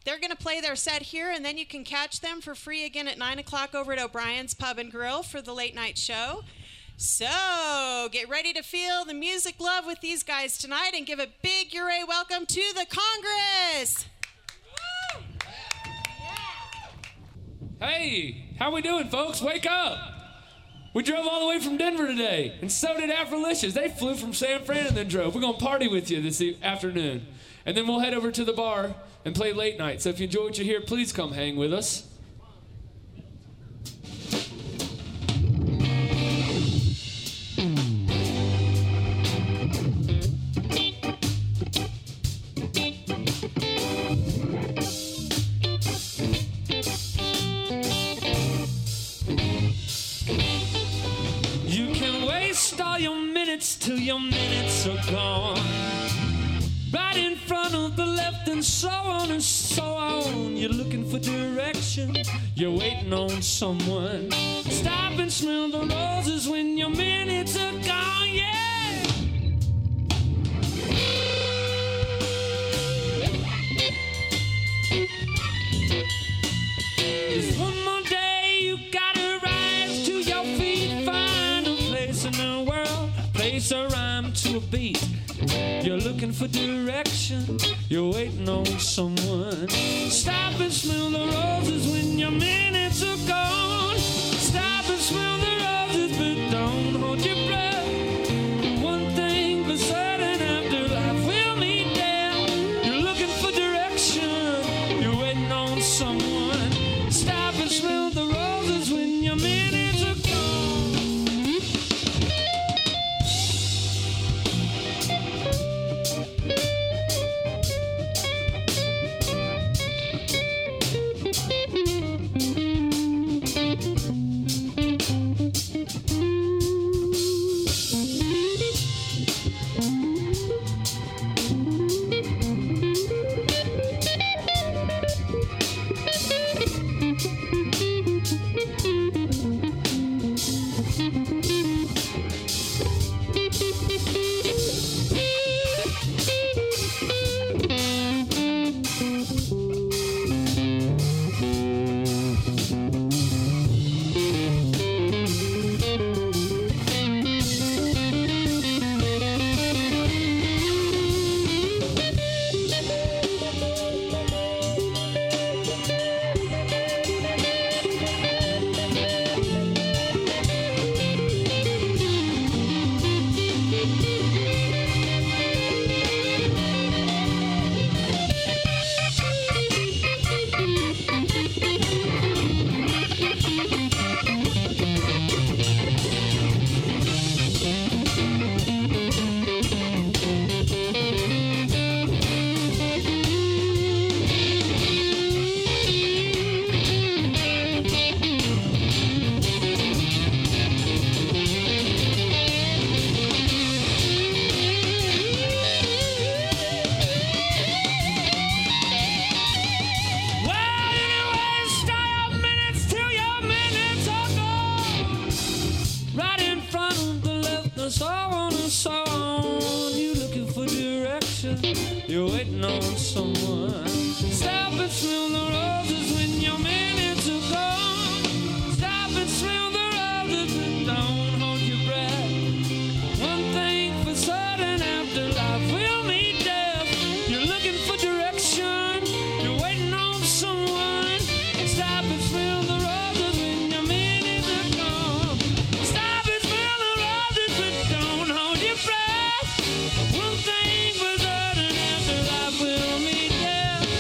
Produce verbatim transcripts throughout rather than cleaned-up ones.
they're going to play their set here, and then you can catch them for free again at nine o'clock over at O'Brien's Pub and Grill for the late night show. So get ready to feel the music love with these guys tonight and give a big Ouray welcome to the Congress. Hey, how we doing, folks? Wake up! We drove all the way from Denver today, and so did Afrolicious. They flew from San Fran and then drove. We're going to party with you this e- afternoon. And then we'll head over to the bar and play late night. So if you enjoy what you hear, please come hang with us. Till your minutes are gone, right in front of the left, and so on and so on. You're looking for direction, you're waiting on someone. Stop and smell the roses when your minutes are gone, yeah. Just one more day, you gotta rise to your feet, find a place in the world, place a rhyme to a beat. You're looking for direction, you're waiting on someone. Stop and smell the roses when your minutes are gone. Stop and smell the roses, but don't hold your breath. One thing for certain, after life will meet death. You're looking for direction, you're waiting on someone. Stop and smell the roses when your minutes are gone. You're waiting on someone. Stop and smell the roses when your minutes are gone. Stop and smell the roses and don't hold your breath. One thing for certain, after life will meet death. You're looking for direction, you're waiting on someone. Stop and smell the roses when your minutes are gone. Stop and smell the roses but don't hold your breath. One thing for certain, after life will meet death.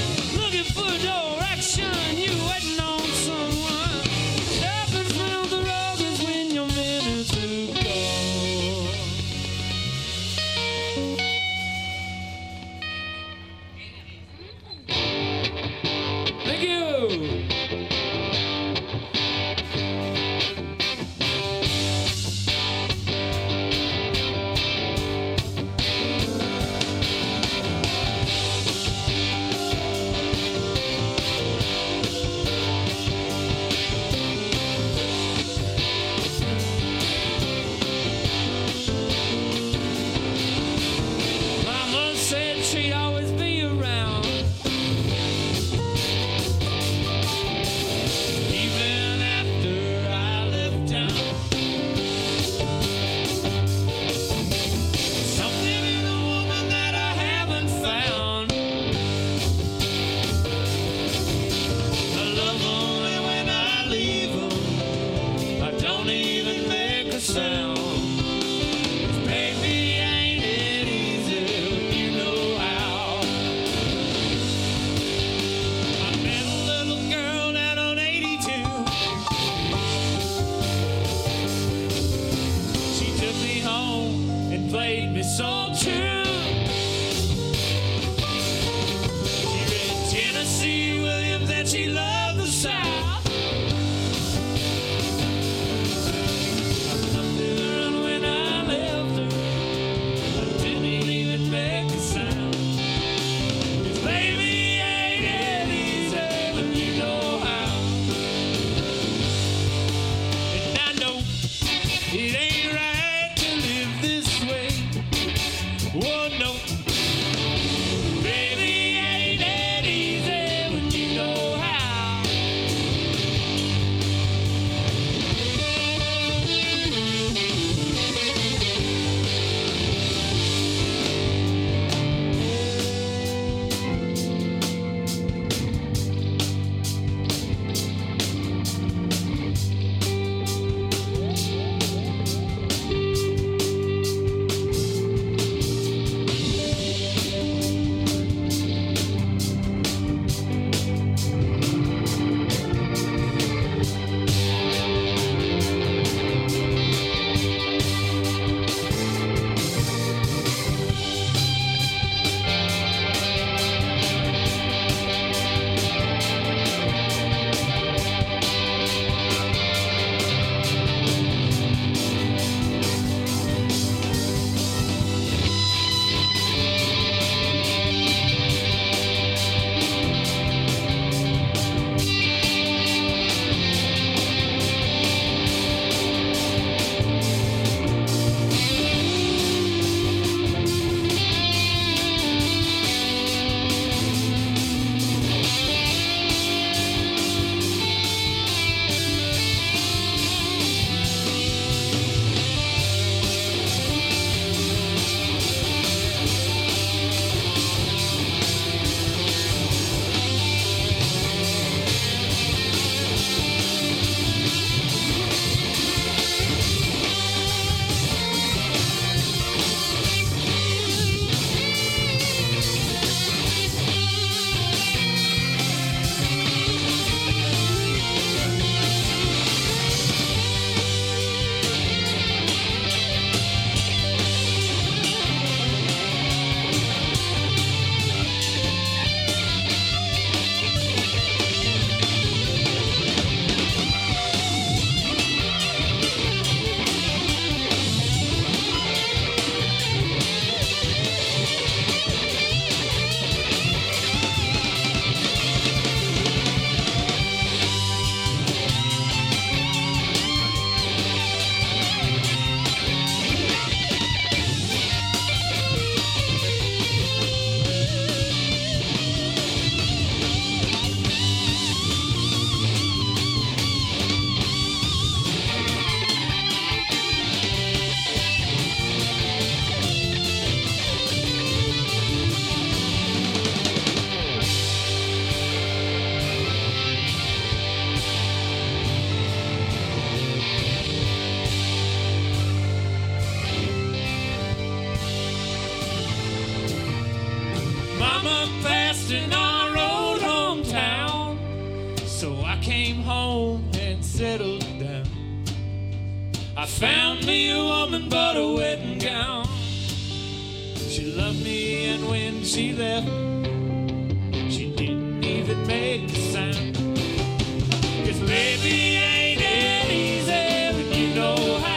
settled down. I found me a woman, bought a wedding gown. She loved me, and when she left, she didn't even make a sound. 'Cause baby, ain't it easy when you know how.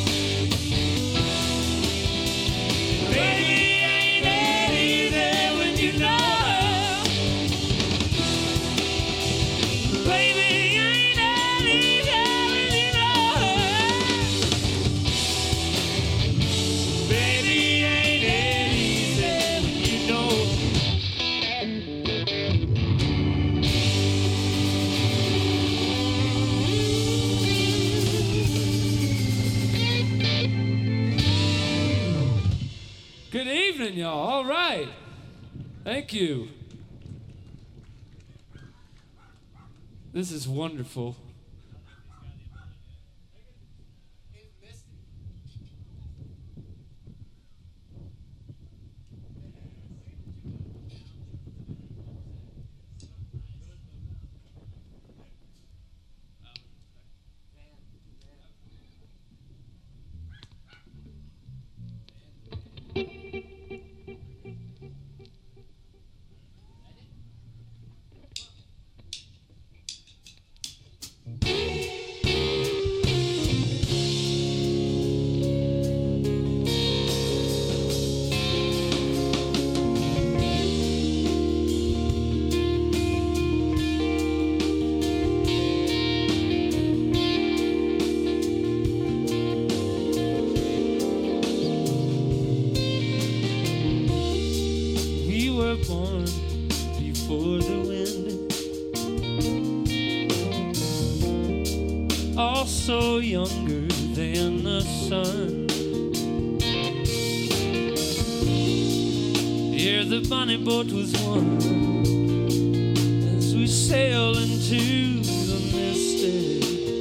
Baby, ain't it easy when you know how. Baby, ain't it easy when you know how. Baby, ain't it easy when you know. Good evening, y'all. All right. Thank you. This is wonderful. We were born before the wind, also younger than the sun. Here the bonnie boat was won as we sail into the misty.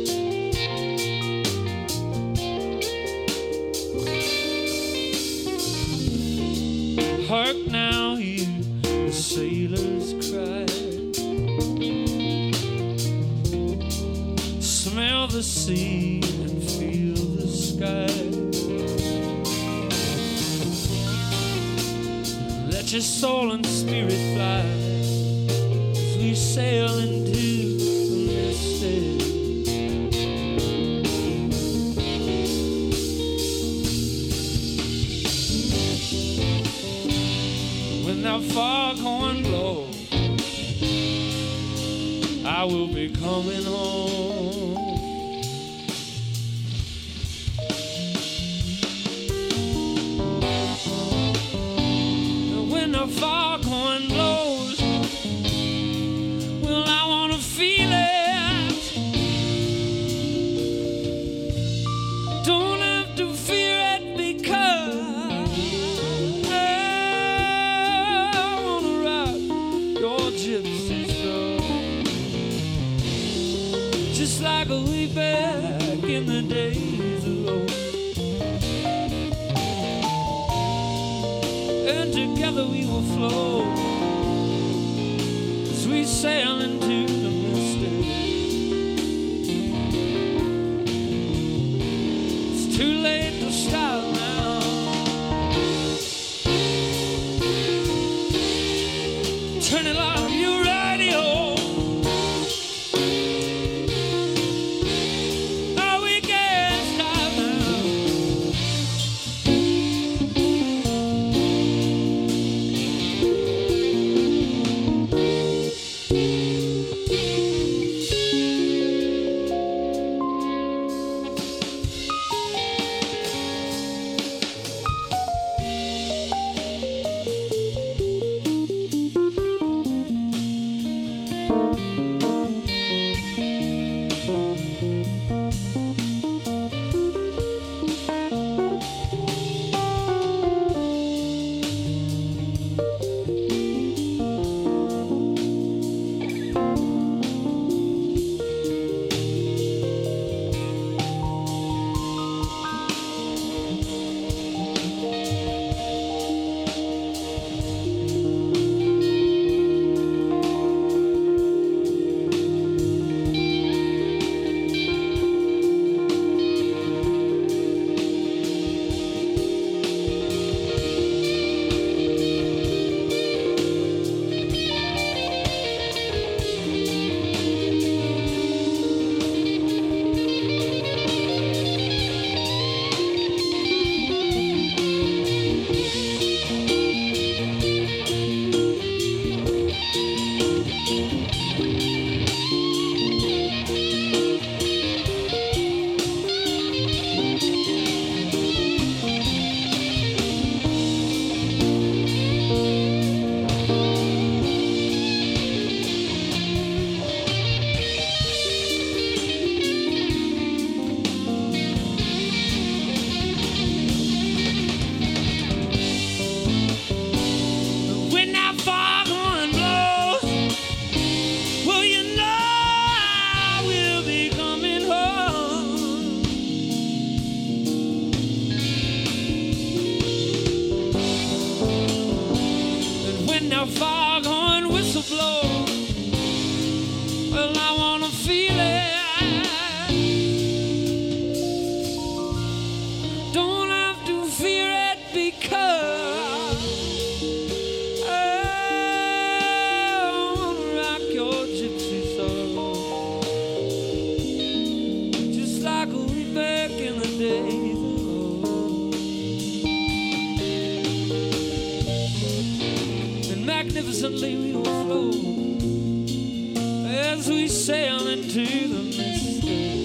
Hark now, hear the sailors cry. Smell the sea and feel the sky. Let your soul and spirit fly as we sail into the misty. When that foghorn blows, I will be coming home. And when the foghorn blows, well, I want to feel it. Don't have to fear it because just like way back in the days of old. And together we will flow as we sail into the misty. It's too late to stop now. Turn it off, your radio. as we sail into the mystery.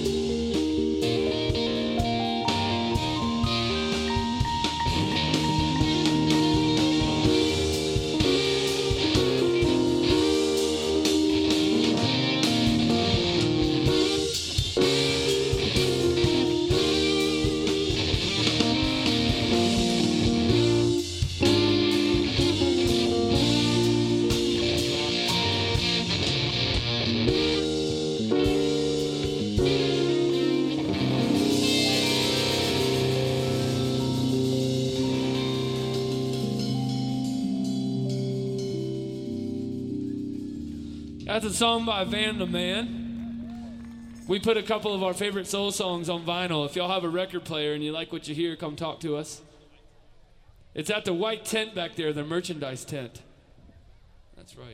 That's a song by Vanda Man. We put a couple of our favorite soul songs on vinyl. If y'all have a record player and you like what you hear, come talk to us. It's at the white tent back there, the merchandise tent. That's right.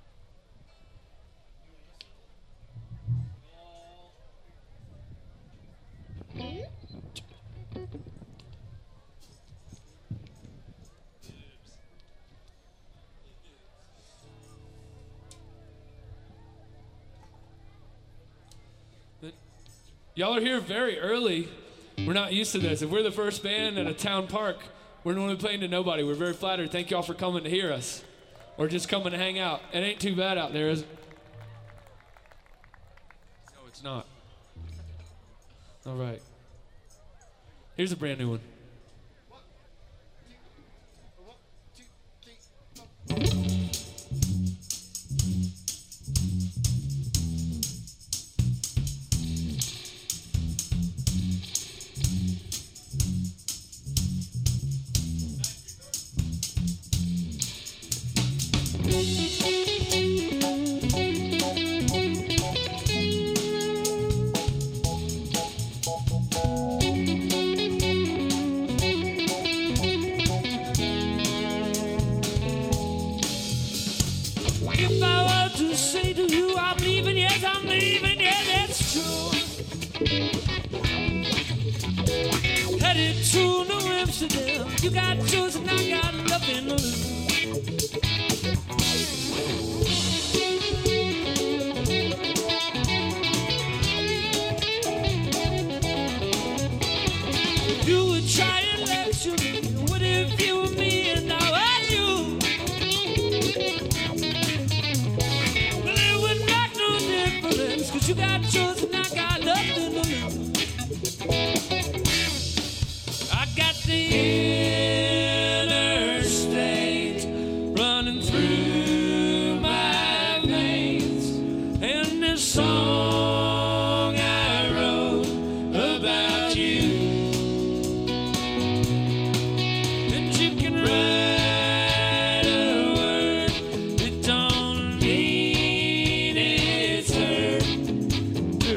Y'all are here very early. We're not used to this. If we're the first band at a town park, we're normally playing to nobody. We're very flattered. Thank y'all for coming to hear us. Or just coming to hang out. It ain't too bad out there, is it? No, it's not. All right. Here's a brand new one. If I were to say to you, I'm leaving, yes, I'm leaving, yeah, that's true. Headed to New Amsterdam, you got yours and I got nothing to lose. You would try and lecture me, what if you were me and I was you? Well, it would make no difference, cause you got yours and I got nothing to lose. I got the interstate running through my veins, and this song I wrote about you. And you can write a word, it don't mean it's heard,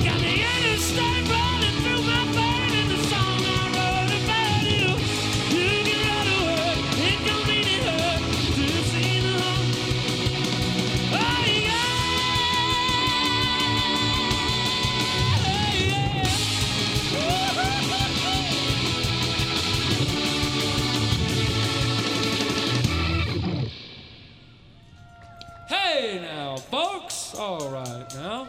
got the interstate running through my veins, and the song I wrote about you. You can run away, it don't mean it hurt to see the wrong. Oh yeah, hey now, folks. All right now.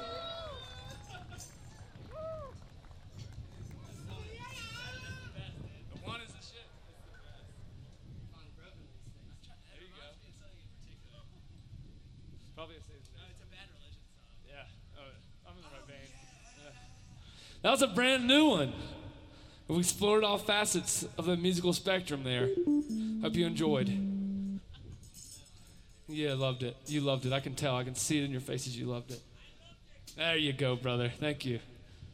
That was a brand new one. We explored all facets of the musical spectrum there. Hope you enjoyed. Yeah, loved it. You loved it. I can tell. I can see it in your faces. You loved it. There you go, brother. Thank you.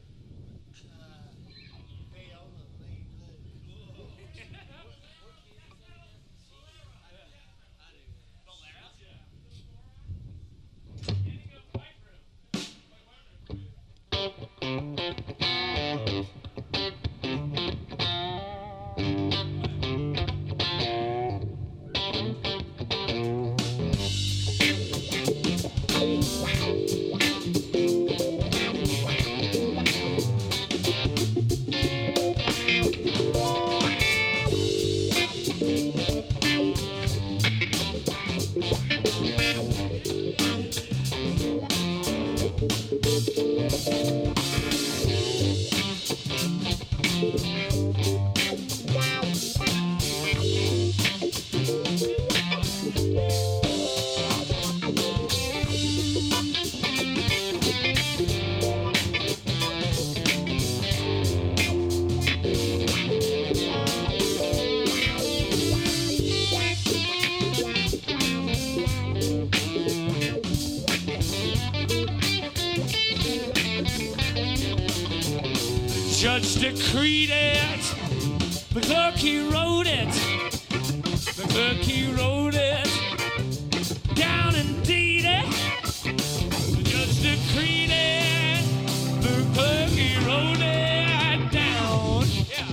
Judge decreed it, the clerk he wrote it, the clerk he wrote it, down and deed it, the judge decreed it, the clerk he wrote it down, yeah.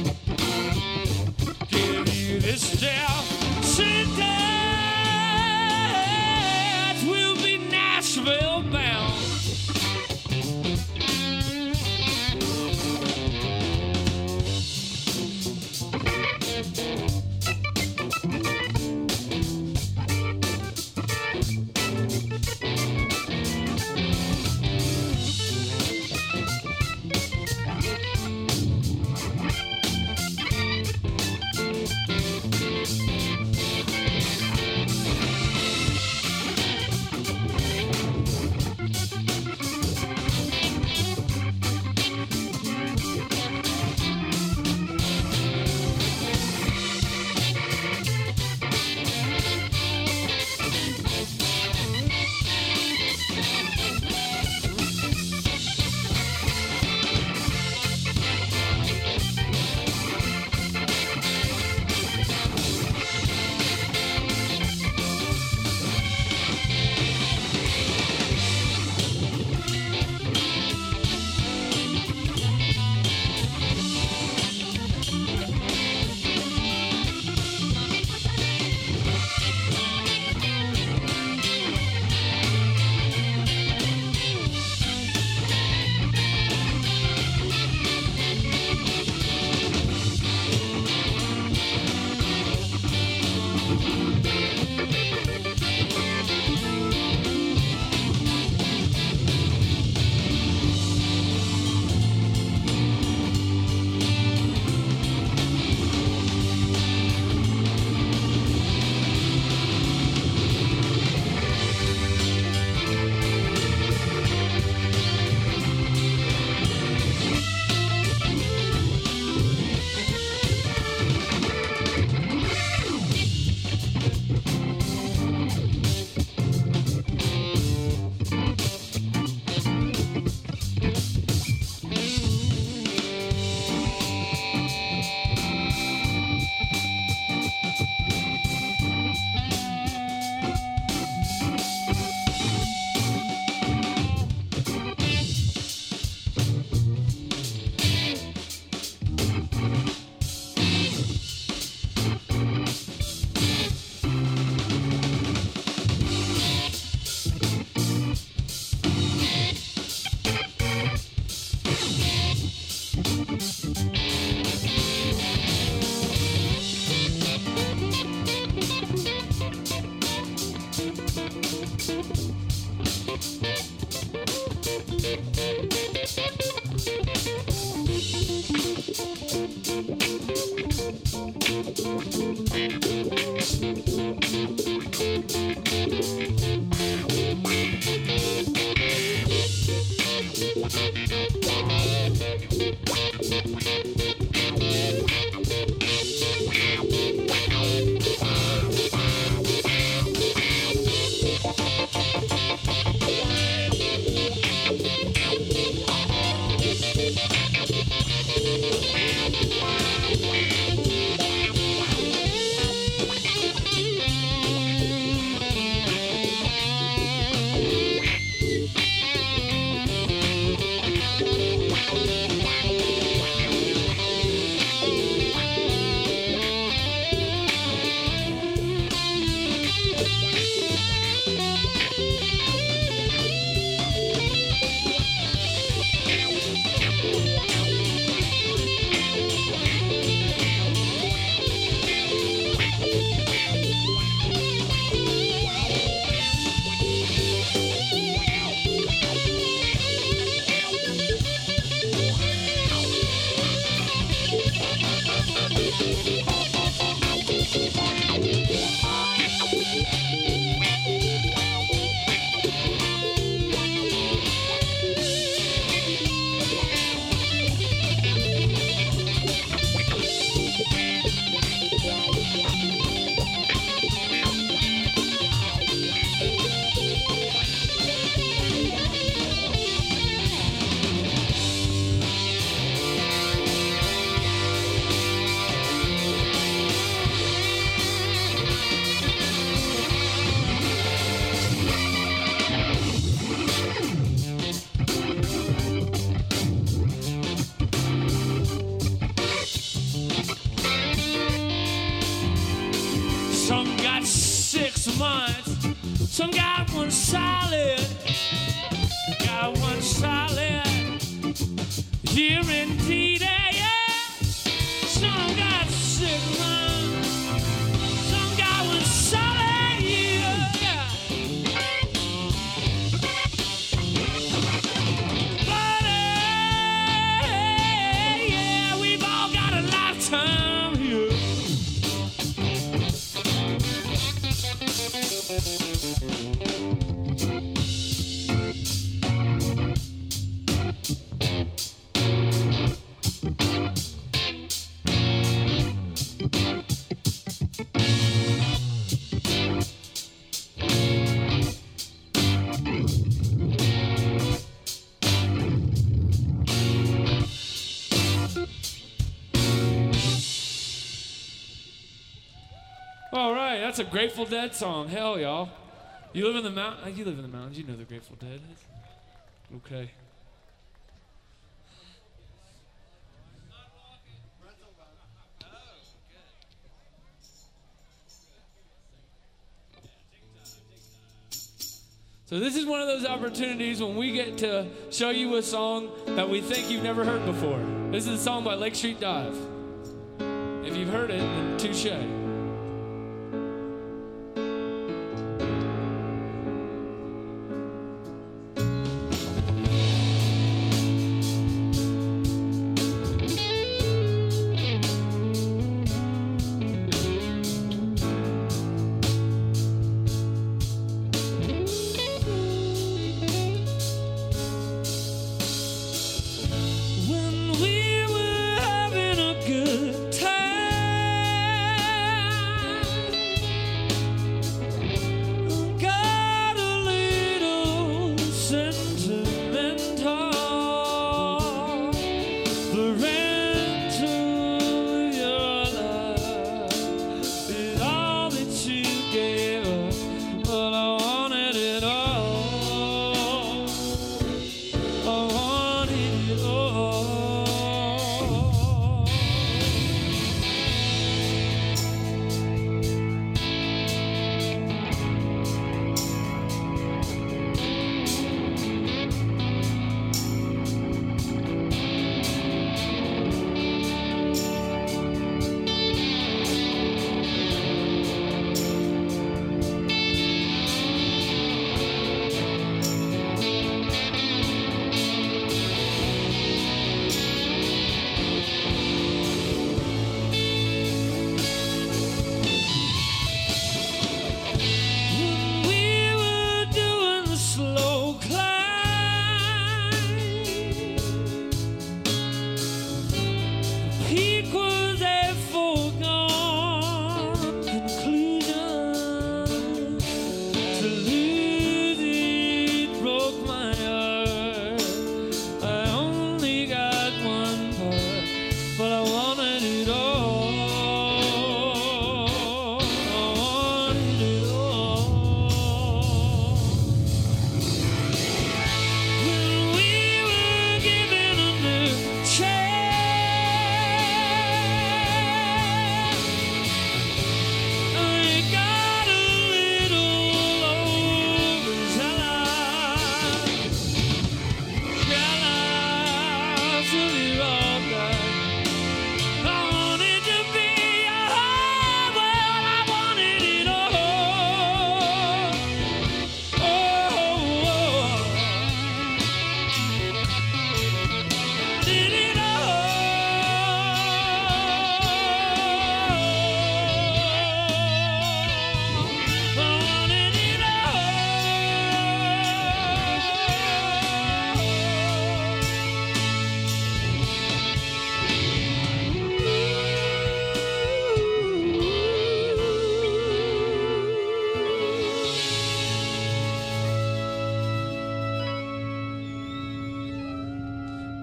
Give you this death sentence, will be Nashville bound. Some got one solid, got one solid year indeed, yeah. Some got six months, some got one solid year, yeah. But uh, yeah, we've all got a lifetime here. All right, that's a Grateful Dead song. Hell, y'all. You live in the mountains. You live in the mountains. You know the Grateful Dead is. Okay. So this is one of those opportunities when we get to show you a song that we think you've never heard before. This is a song by Lake Street Dive. If you've heard it, then touche. When we were having a good time,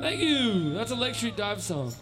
Thank you. That's a Lake Street Dive song.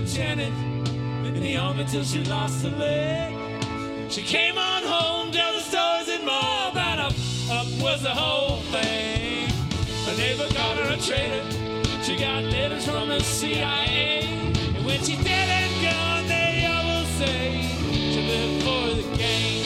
lieutenant in the army till she lost her leg. She came on home, tell the stories and more about up, up was the whole thing. Her neighbor called her a traitor. She got letters from the C I A. And when she's dead and gone, they all will say she lived for the game.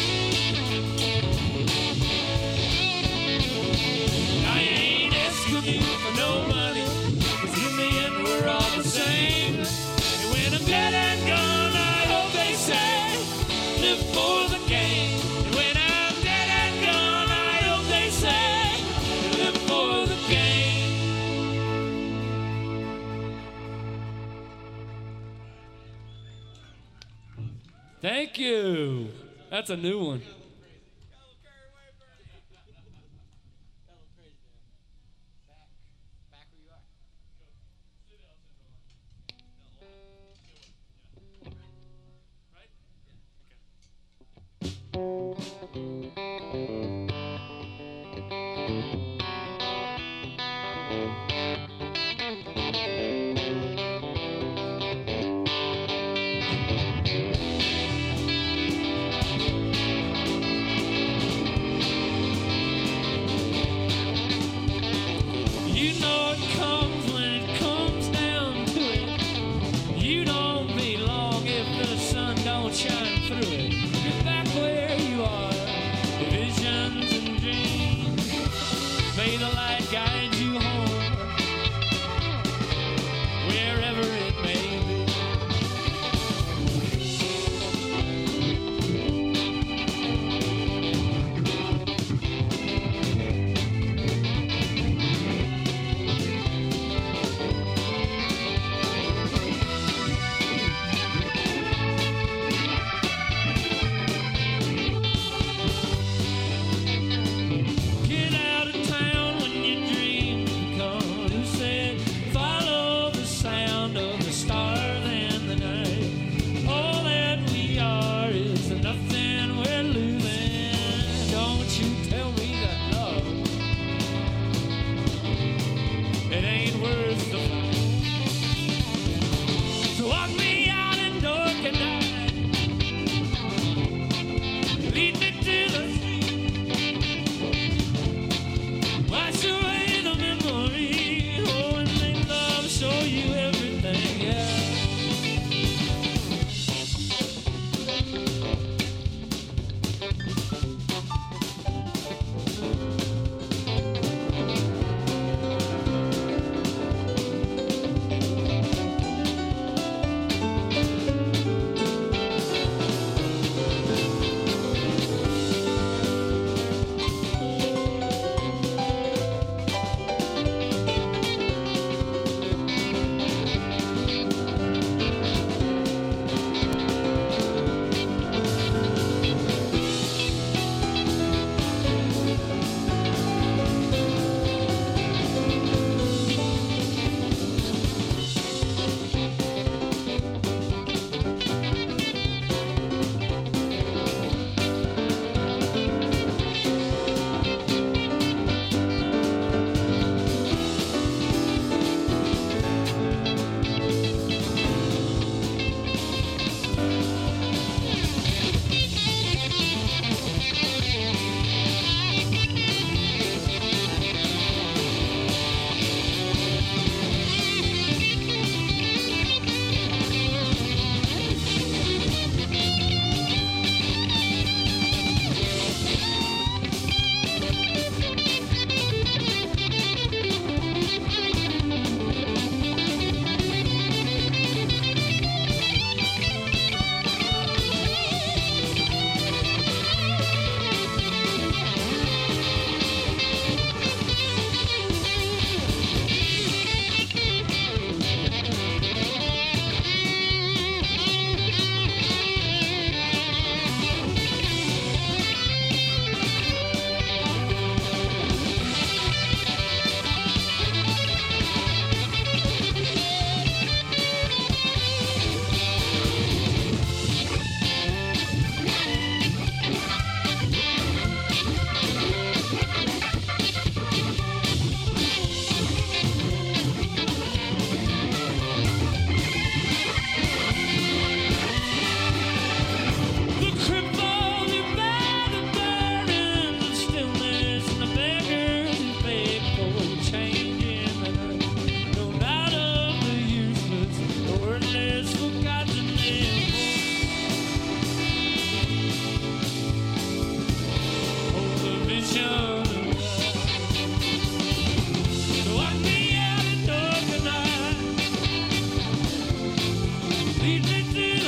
I ain't asking you for no money, 'cause in the end we're all the same. And when I'm dead and gone, I hope they say live for the game. And when I'm dead and gone, I hope they say live for the game. Thank you. That's a new one. Shine through it. Get back where you are. The visions and dreams. May the light guide you home, wherever it may be.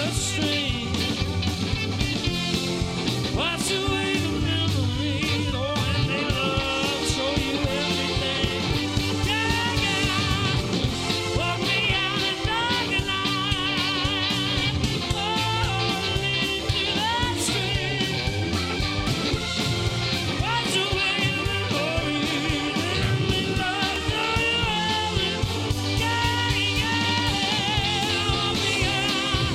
the string. Wash away the memories, oh, and they love show you everything. Yeah, yeah. Walk me out in dark night. Oh, lead me to that stream. Wash away the memories, and they love show you everything. Yeah, yeah. Walk me out.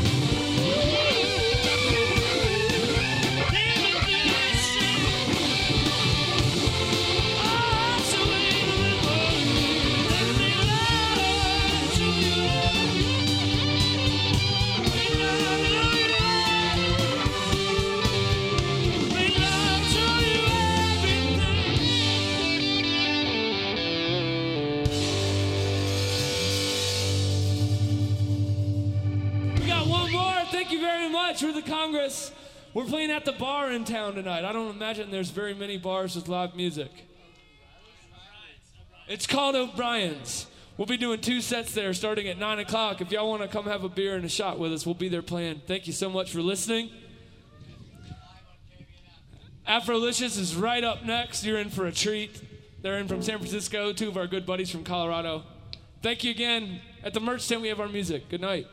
Lead me to that stream. Oh, wash away the memories, and they love show you everything. They love show you everything. They love show you everything. We got one more. Thank you very much. We're the Congress. We're playing at the bar in town tonight. I don't imagine there's very many bars with live music. It's called O'Brien's. We'll be doing two sets there starting at nine o'clock. If y'all want to come have a beer and a shot with us, we'll be there playing. Thank you so much for listening. Afrolicious is right up next. You're in for a treat. They're in from San Francisco, two of our good buddies from Colorado. Thank you again. At the merch tent, we have our music. Good night.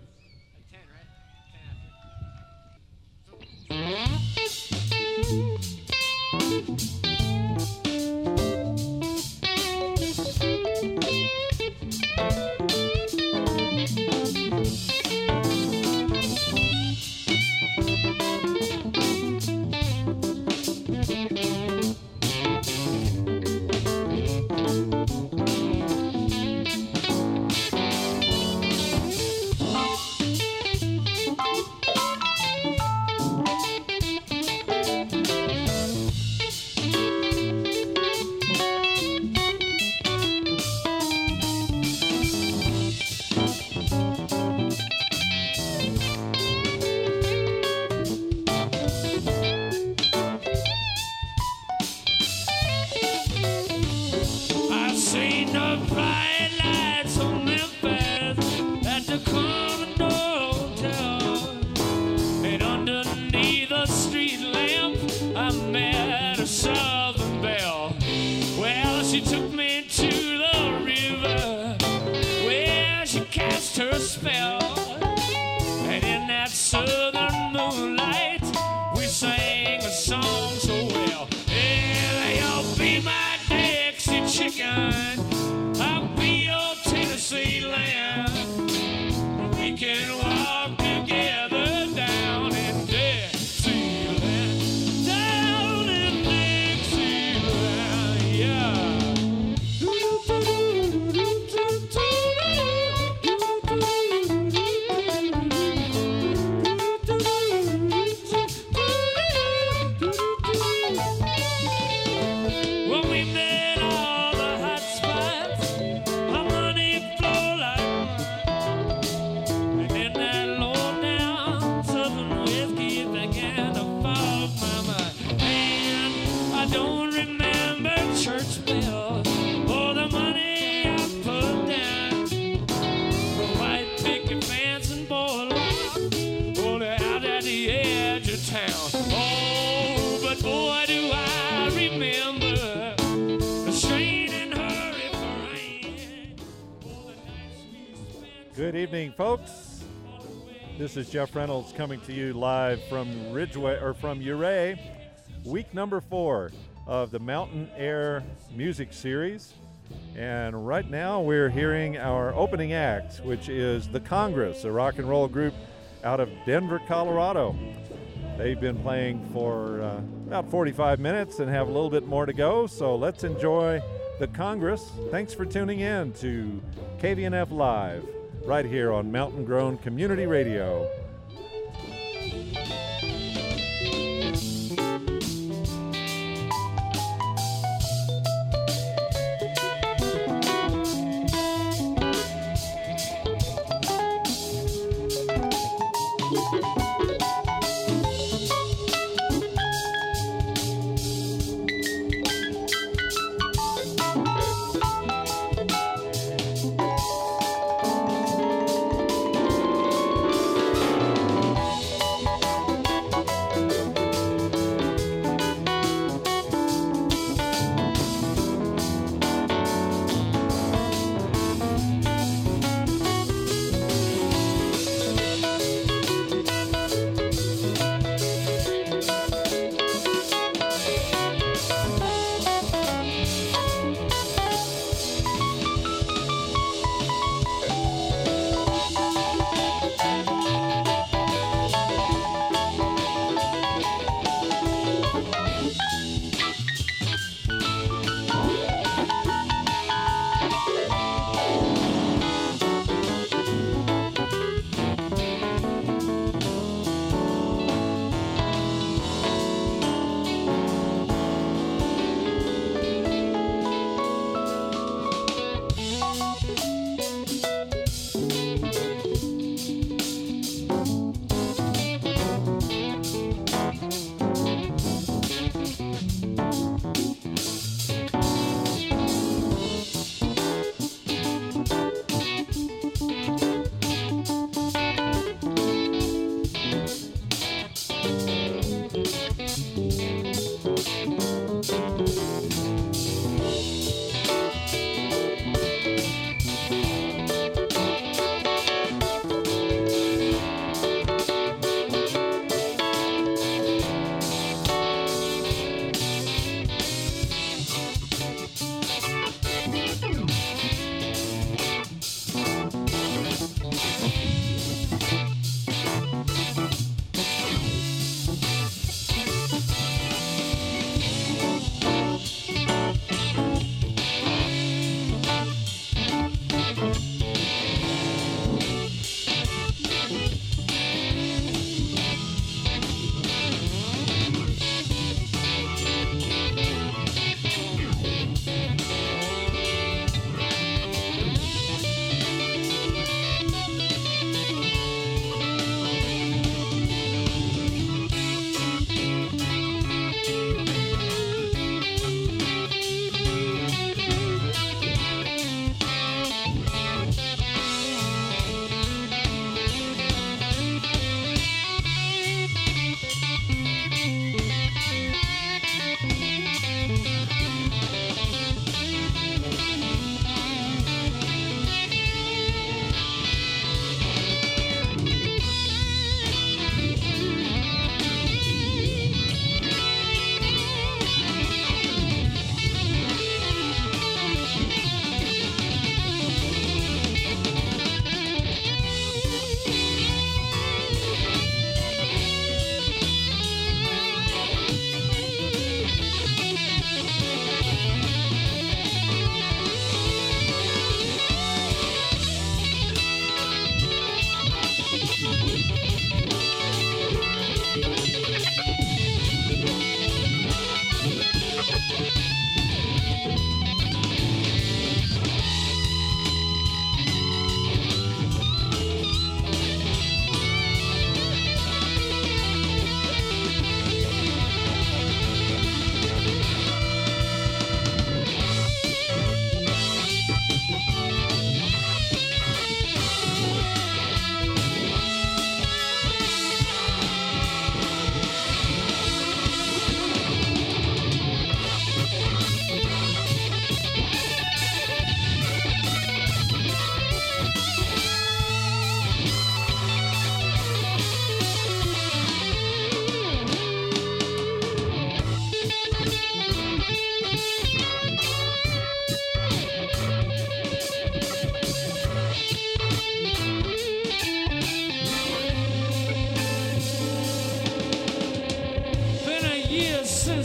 I seen the bright lights on Memphis at the Commodore Hotel. And underneath a street lamp, I met a Southern belle. Well, she took me to the river where she cast her spell. And in that southern moonlight, we sang a song so well. Yeah, you'll be my Dixie chicken, I'll be your Tennessee lamb. We can walk together down in Dixieland, down in Dixieland, yeah. When we met all the hot spots, our money flow like wine. And then that low down southern whiskey began to fog my mind. And I don't remember church bells or the money I put down. The white picket fence and boardwalk, oh, they're out at the edge of town. Oh, but boy, do I remember the strain and hurry for rain. Oh, the nights we spent. Good evening, folks. This is Jeff Reynolds coming to you live from Ridgeway or from Uray, week number four of the Mountain Air Music Series. And right now we're hearing our opening act, which is the Congress, a rock and roll group out of Denver, Colorado. They've been playing for uh, about forty-five minutes and have a little bit more to go, so let's enjoy the Congress. Thanks for tuning in to K V N F Live, right here on Mountain Grown Community Radio.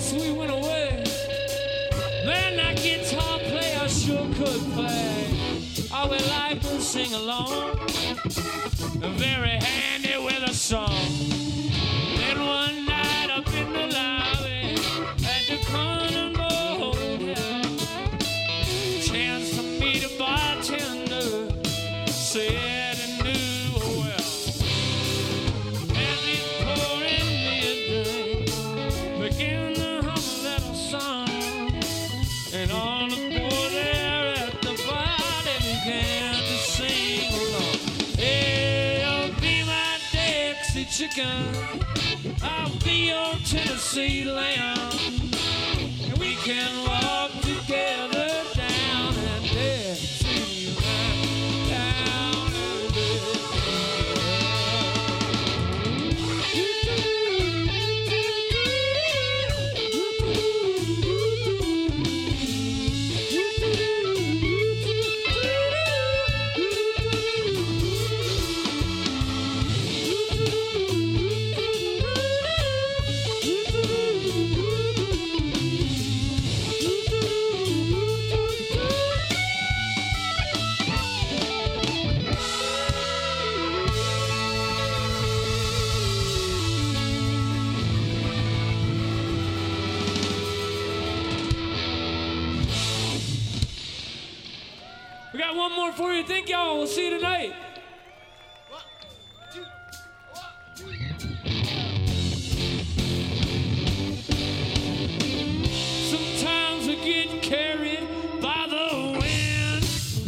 since we went away. Man, that guitar player sure could play. Oh, we like to sing along, very handy with a song. Then one night up in the lobby at the Carnival Hotel, chance to meet a bartender, said he knew her well. As he's pouring me a drink, began to hum a little song, and all the boys there at the party began to sing along. Hey, I'll be my Dixie chicken, I'll be your Tennessee lamb, and we can walk together down and Dixie lamb, down and we got one more for you. Thank y'all. We'll see you tonight. Sometimes we get carried by the wind,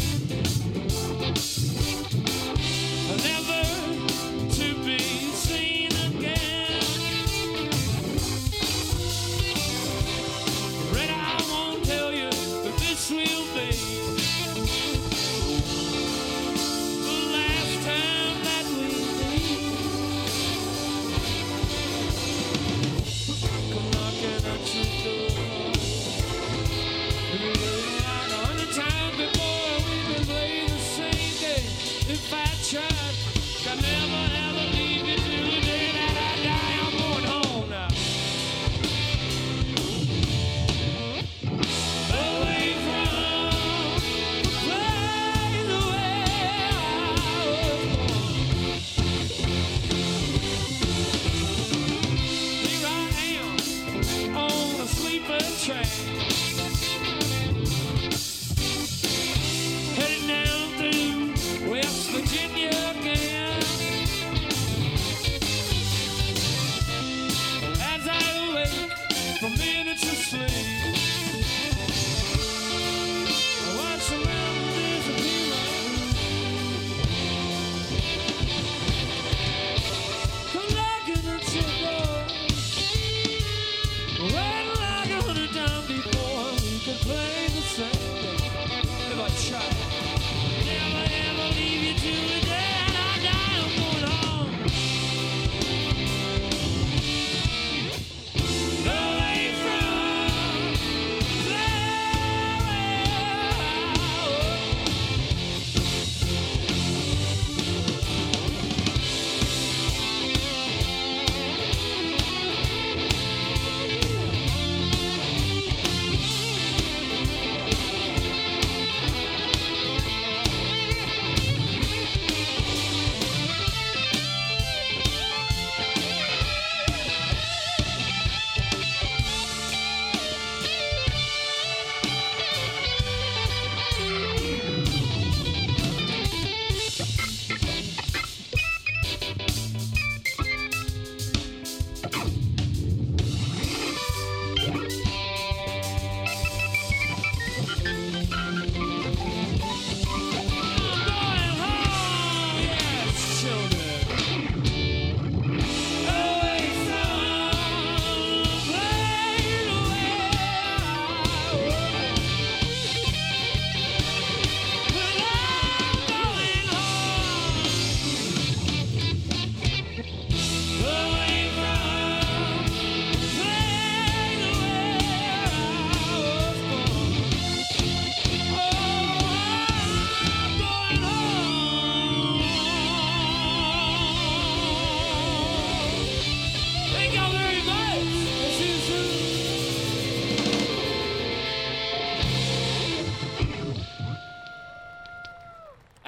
never to be seen again. Red, I won't tell you, but this will be the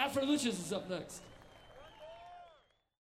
Afro Lucius is up next.